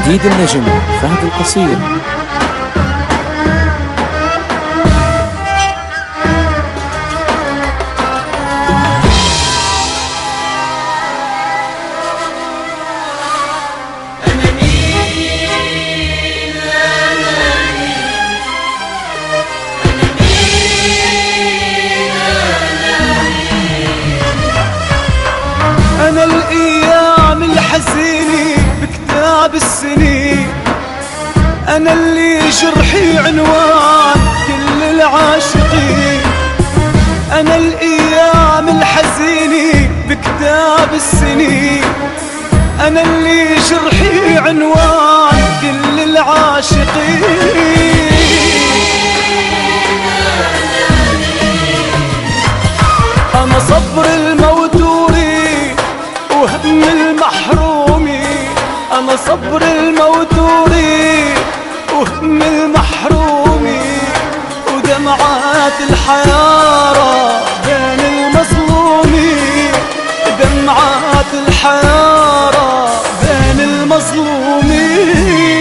جديد النجم فهد القصير. أنا الأيام الحزينة بكتاب السنين، أنا اللي جرحي عنوان كل العاشقين. أنا الأيام الحزينة بكتاب السنين، أنا اللي جرحي عنوان كل العاشقين. أنا صبر الموتوري وهم المحرومي، أنا صبر الموتوري وهم المحرومي، ودمعات الحيارى بين المظلومين، دمعات الحيارى بين المظلومين.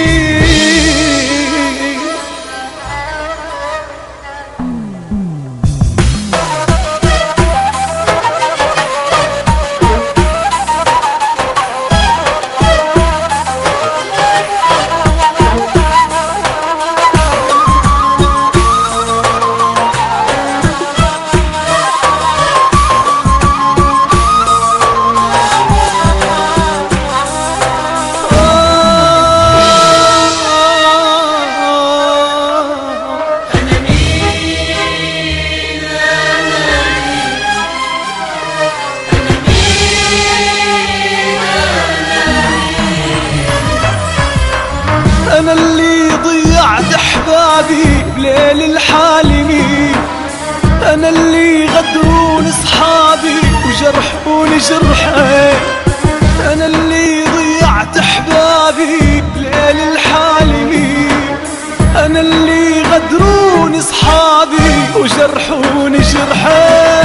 أنا اللي ضيعت أحبابي بليل الحالمين، أنا اللي غدرون أصحابي وجرحوني جرحي، أنا اللي ضيعت أحبابي بليل الحالمين، أنا اللي غدرون أصحابي وجرحوني جرحي.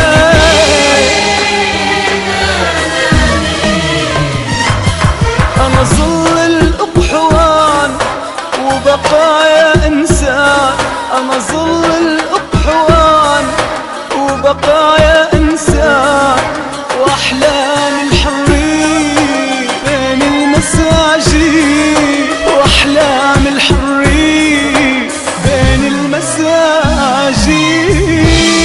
أنا ظل الأبحوان وبقايا إنسان، أنا ظل الأبحوان وبقايا إنسان، وأحلام الحرية بين المساجين، وأحلام الحرية بين المساجين.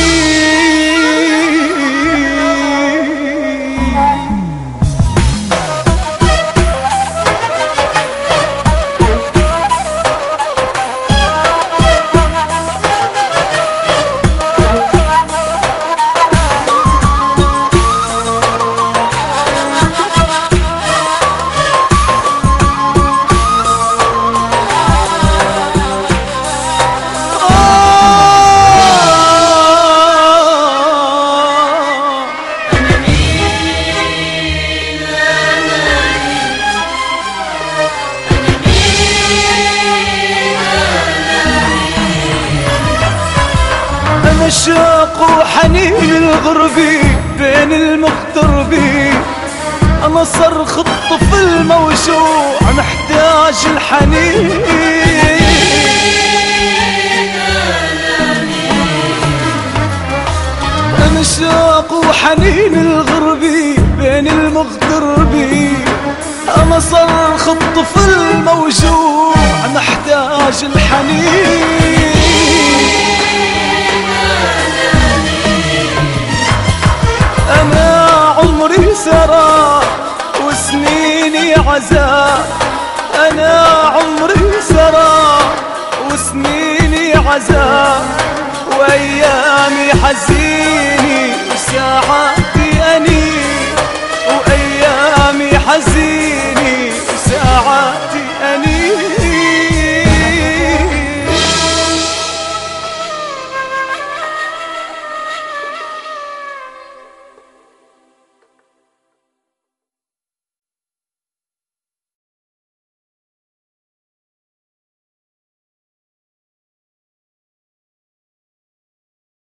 أنا شوق وحنين الغربي بين المغتربين، أنا صرخ الطفل موجوع محتاج الحنين. أنا شوق وحنين الغربي بين المغتربين، أنا صرخ الطفل موجوع محتاج الحنين. أنا عمري سرى وسنيني عذاب، أنا عمري سرى وسنيني عذاب، وأيامي حزيني وساعات